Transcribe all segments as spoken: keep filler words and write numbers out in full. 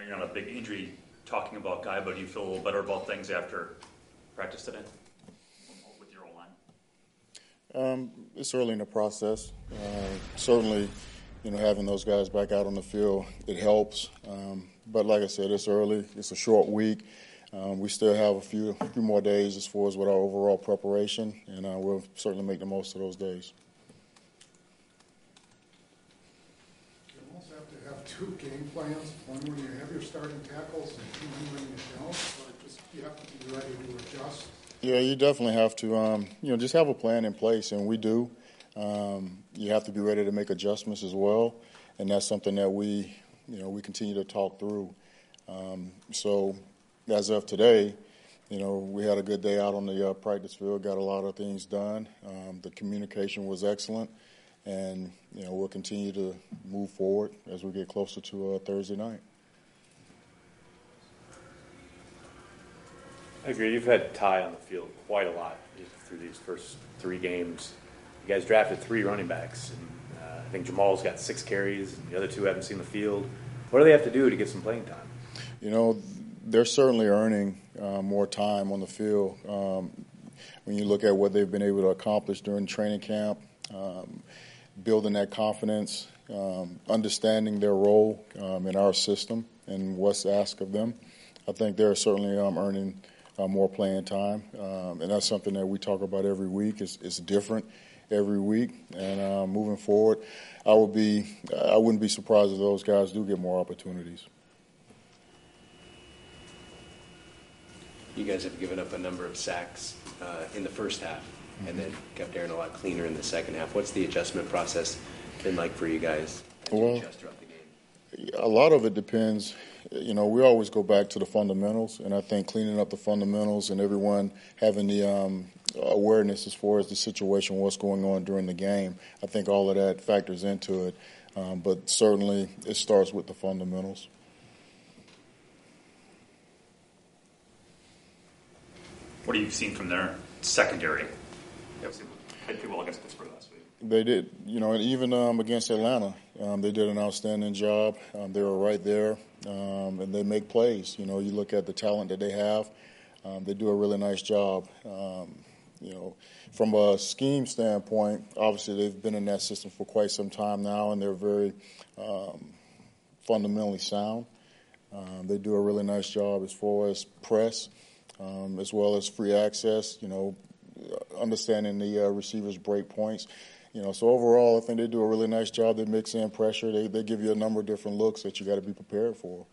you're not a big injury talking about guy, but do you feel a little better about things after practice today with your O-line? Um, it's early in the process. Uh, certainly, you know, having those guys back out on the field, it helps. Um, but like I said, it's early. It's a short week. Um, we still have a few, few more days as far as with our overall preparation, and uh, we'll certainly make the most of those days. Have two game plans, one when you have your starting tackles and one when you don't, or just you have to be ready to adjust? Yeah, you definitely have to, um, you know, just have a plan in place, and we do. Um, you have to be ready to make adjustments as well, and that's something that we, you know, we continue to talk through. Um, so as of today, you know, we had a good day out on the uh, practice field, got a lot of things done. Um, the communication was excellent. And, you know, we'll continue to move forward as we get closer to uh, Thursday night. I agree. You've had Ty on the field quite a lot through these first three games. You guys drafted three running backs. And, uh, I think Jamal's got six carries. And the other two haven't seen the field. What do they have to do to get some playing time? You know, they're certainly earning uh, more time on the field. Um, when you look at what they've been able to accomplish during training camp, um, building that confidence, um, understanding their role um, in our system and what's asked of them. I think they're certainly um, earning uh, more playing time, um, and that's something that we talk about every week. It's, it's different every week, and uh, moving forward, I would be, I wouldn't be surprised if those guys do get more opportunities. You guys have given up a number of sacks uh, in the first half. And then kept Aaron a lot cleaner in the second half. What's the adjustment process been like for you guys as you well, adjust throughout the game? A lot of it depends. You know, we always go back to the fundamentals, and I think cleaning up the fundamentals and everyone having the um, awareness as far as the situation, what's going on during the game, I think all of that factors into it. Um, but certainly it starts with the fundamentals. What have you seen from their secondary? They did well against Pittsburgh last week. They did, you know, and even um, against Atlanta, um, they did an outstanding job. Um, they were right there, um, and they make plays. You know, you look at the talent that they have, um, they do a really nice job. Um, you know, from a scheme standpoint, obviously they've been in that system for quite some time now, and they're very um, fundamentally sound. Um, they do a really nice job as far as press, um, as well as free access, you know, understanding the uh, receivers' break points. You know, so overall, I think they do a really nice job. They mix in pressure. They they give you a number of different looks that you got to be prepared for.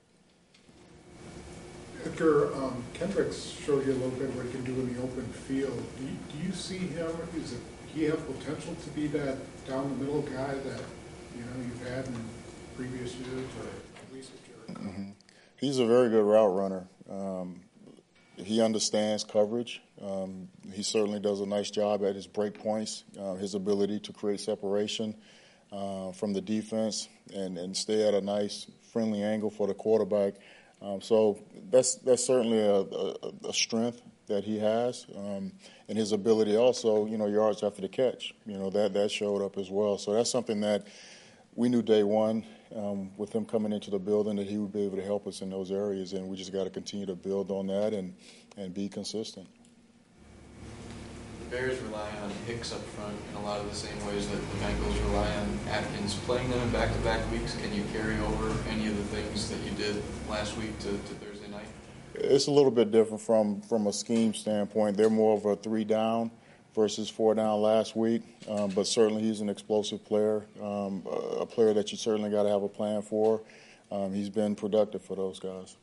Edgar, um, Kendricks showed you a little bit what he can do in the open field. Do you, do you see him? Is it he have potential to be that down the middle guy that you know you've had in previous years, or at least at Jericho? Mm-hmm. He's a very good route runner. Um, he understands coverage. Um, he certainly does a nice job at his break points, uh, his ability to create separation uh, from the defense and, and stay at a nice, friendly angle for the quarterback. Um, so that's that's certainly a, a, a strength that he has, um, and his ability also, you know, yards after the catch. You know, that that showed up as well. So that's something that we knew day one um, with him coming into the building that he would be able to help us in those areas, and we just got to continue to build on that and, and be consistent. The Bears rely on Hicks up front in a lot of the same ways that the Bengals rely on Atkins. Playing them in back-to-back weeks, can you carry over any of the things that you did last week to, to Thursday night? It's a little bit different from, from a scheme standpoint. They're more of a three-down versus four down last week, um, but certainly he's an explosive player, um, a player that you certainly got to have a plan for. Um, he's been productive for those guys.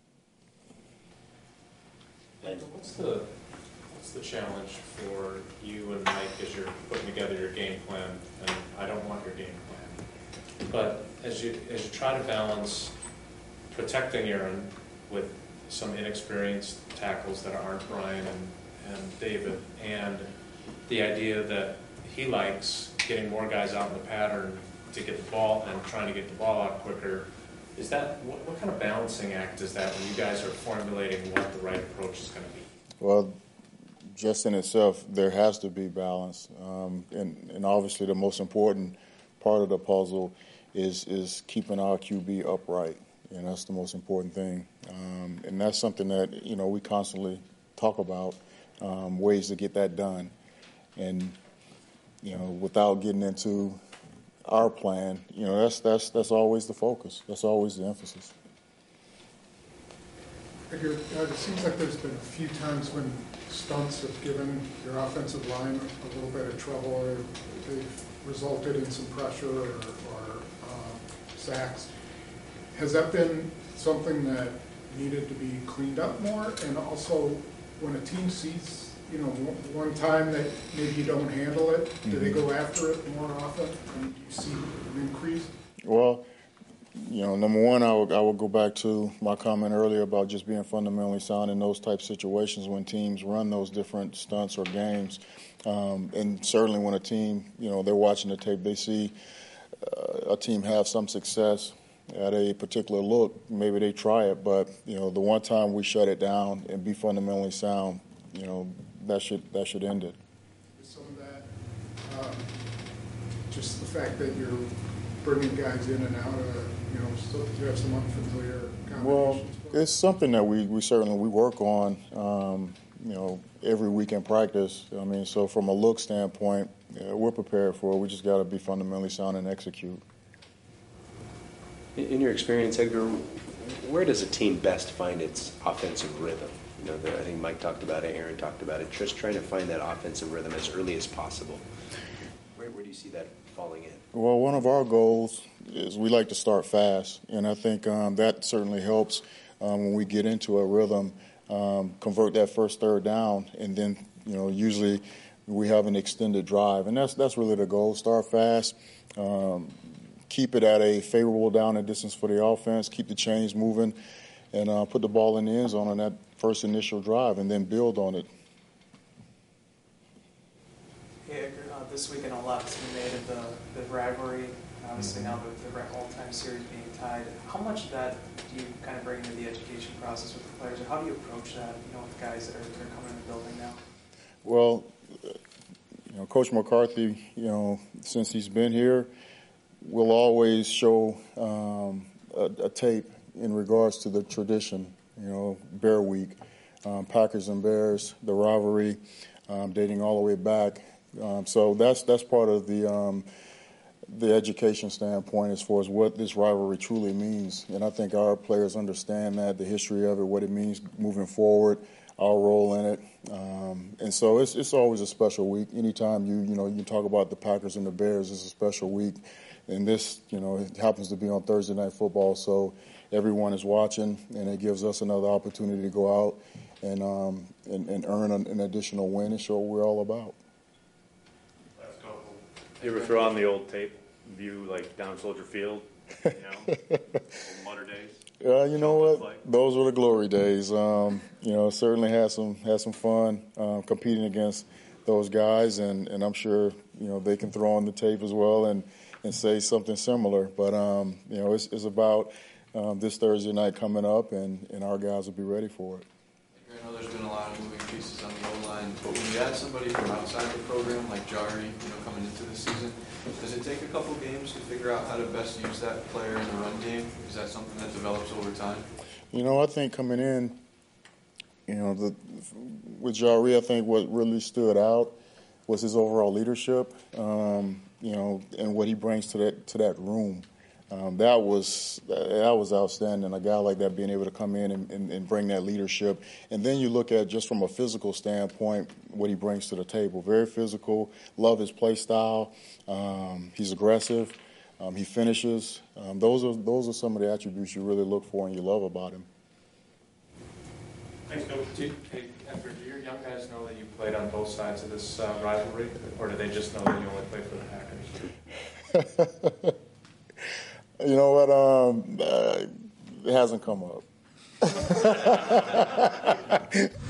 And what's the what's the challenge for you and Mike as you're putting together your game plan? And I don't want your game plan, but as you as you try to balance protecting Aaron with some inexperienced tackles that aren't Ryan and, and David, and the idea that he likes getting more guys out in the pattern to get the ball and trying to get the ball out quicker. Is that what, what kind of balancing act is that when you guys are formulating what the right approach is going to be? Well, just in itself, there has to be balance, um, and, and obviously the most important part of the puzzle is is keeping our Q B upright. and that's the most important thing. Um, and that's something that, you know, we constantly talk about, um, ways to get that done. And, you know, without getting into our plan, you know, that's that's that's always the focus. That's always the emphasis. Edgar, uh, it seems like there's been a few times when stunts have given your offensive line a little bit of trouble, or they've resulted in some pressure or, or uh, sacks. Has that been something that needed to be cleaned up more? And also, when a team sees, you know, one time that maybe you don't handle it, mm-hmm. do they go after it more often? And do you see an increase? Well, you know, number one, I would, I would go back to my comment earlier about just being fundamentally sound in those type situations when teams run those different stunts or games. Um, and certainly when a team, you know, they're watching the tape, they see uh, a team have some success at a particular look, maybe they try it. But, you know, the one time we shut it down and be fundamentally sound, you know, that should that should end it. Some of that, um, just the fact that you're bringing guys in and out of, you know, so you have some unfamiliar combinations? Well, it's something that we, we certainly we work on, um, you know, every week in practice. I mean, so from a look standpoint, yeah, we're prepared for it. We just got to be fundamentally sound and execute. In your experience, Edgar, where does a team best find its offensive rhythm? You know, the, I think Mike talked about it, Aaron talked about it, just trying to find that offensive rhythm as early as possible. Where, where do you see that falling in? Well, one of our goals is we like to start fast, and I think um, that certainly helps um, when we get into a rhythm, um, convert that first third down, and then, you know, usually we have an extended drive, and that's that's really the goal. Start fast, um, keep it at a favorable down and distance for the offense, keep the chains moving, and uh, put the ball in the end zone on that first initial drive, and then build on it. Hey, Edgar, uh, this weekend a lot's been made of the, the rivalry, obviously now the, the all-time series being tied. How much of that do you kind of bring into the education process with the players, or how do you approach that, you know, with guys that are, that are coming in the building now? Well, you know, Coach McCarthy, you know, since he's been here, will always show um, a, a tape in regards to the tradition, you know, Bear Week, um, Packers and Bears, the rivalry, um, dating all the way back. Um, so that's that's part of the um, the education standpoint as far as what this rivalry truly means. And I think our players understand that, the history of it, what it means moving forward, our role in it. Um, and so it's it's always a special week. Anytime you you know you talk about the Packers and the Bears, it's a special week. And this, you know, it happens to be on Thursday Night Football, so everyone is watching, and it gives us another opportunity to go out and um, and, and earn an, an additional win and show what we're all about. Let's go. You ever throw on the old tape view, like down Soldier Field? You know, old Mutter days. Uh, you know what? Those were the glory days. Um, you know, certainly had some had some fun um, competing against those guys, and, and I'm sure you know they can throw on the tape as well and, and say something similar. But um, you know, it's, it's about um, this Thursday night coming up, and, and our guys will be ready for it. I know there's been a lot of moving pieces on the O-line, but when you add somebody from outside the program, like Jari, you know, coming into the season, does it take a couple games to figure out how to best use that player in the run game? Is that something that develops over time? You know, I think coming in, you know, the, with Jari, I think what really stood out was his overall leadership, um, you know, and what he brings to that to that room. Um, that was that was outstanding. A guy like that being able to come in and, and, and bring that leadership. And then you look at just from a physical standpoint what he brings to the table. Very physical. Love his play style. Um, he's aggressive. Um, he finishes. Um, those are those are some of the attributes you really look for and you love about him. Thanks, Coach. Do, hey, Edgar, do your young guys know that you played on both sides of this uh, rivalry, or do they just know that you only played for the Packers? You know what? Um, uh, it hasn't come up.